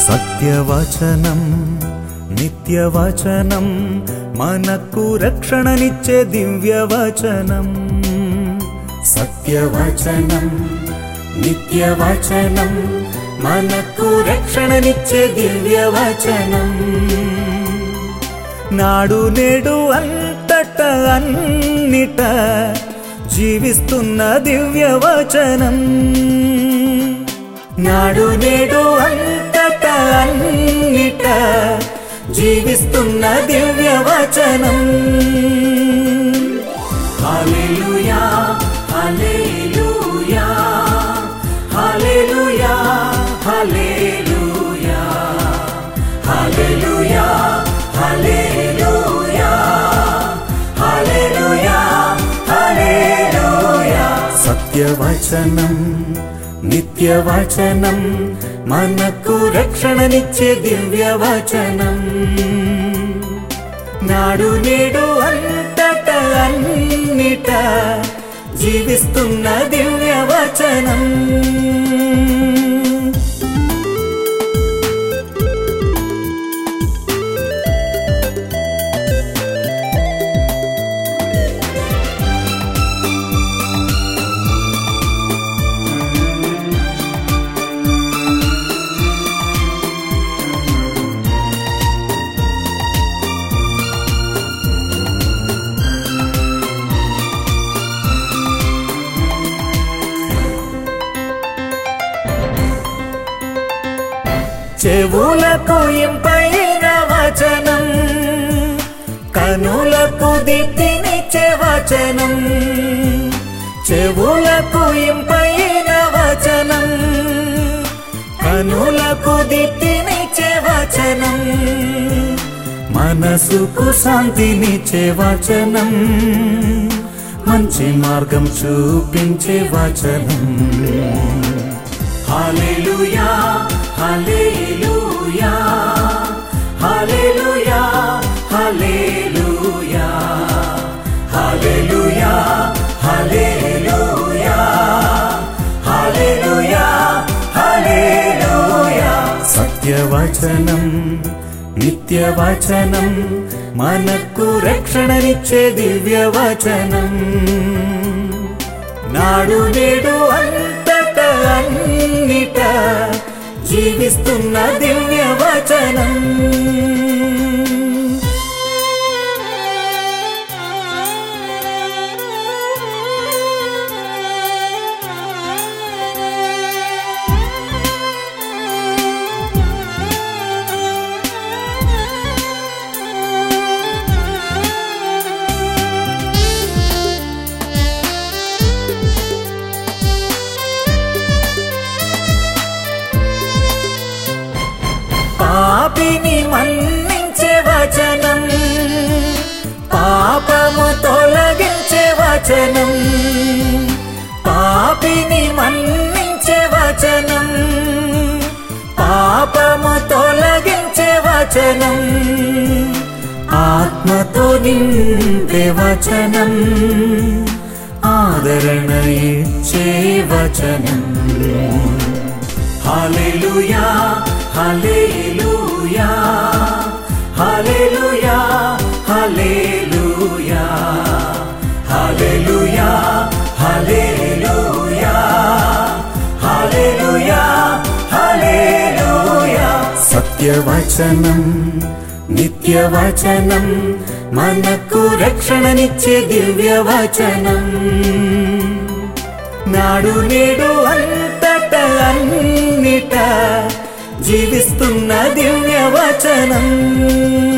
సత్యవచనం నిత్యవచనం మనకు రక్షణనిచ్చే దివ్యవచనం. సత్యవచనం నిత్యవచనం మనకు రక్షణనిచ్చే దివ్యవచనం. నాడు నేడు అంతట అన్నిట జీవిస్తున్న దివ్యవచనం. నాడు నేడు అంతట అన్నిట జీవిస్తున్న దివ్యవచనం. హల్లెలూయా హల్లెలూయా హల్లెలూయా హల్లెలూయా హల్లెలూయా హల్లెలూయా హల్లెలూయా హల్లెలూయా. సత్యవచనం నిత్యవచనం మనకు రక్షణనిచ్చే దివ్యవచనం. నాడు నేడు అంతట అన్నిట జీవిస్తున్న దివ్యవచనం. చెవులకు ఇంపైన వచనం, కనులకు దీప్తినిచ్చే వచనం. చెవులకు ఇంపైన వచనం, కనులకు దీప్తినిచ్చే వచనం. మనసుకు శాంతినిచ్చే వచనం, మంచి మార్గం చూపించే వచనం. హల్లెలూయా హల్లెలూయా హల్లెలూయా హల్లెలూయా హల్లెలూయా హల్లెలూయా హల్లెలూయా హల్లెలూయా. సత్యవచనం నిత్యవచనం మనకు రక్షణనిచ్చే దివ్యవచనం. నాడు నేడు అంతట అన్నిట జీవిస్తున్న దివ్యవచనం. పాపిని మన్నించే వచనం, పాపము తొలగించే వచనం. పాపిని మన్నించే వచనం, పాపము తొలగించే వచనం. ఆత్మతో నింపే వచనం, ఆదరణ ఇచ్చే వచనం. హల్లెలూయా హల్లెలూయా హల్లెలూయా హల్లెలూయా హల్లెలూయా హల్లెలూయా హల్లెలూయా హల్లెలూయా. సత్యవచనం నిత్యవచనం మనకు రక్షణనిచ్చే దివ్యవచనం. నాడు నేడు అంతట అన్నిట జీవిస్తున్న దివ్యవచనం.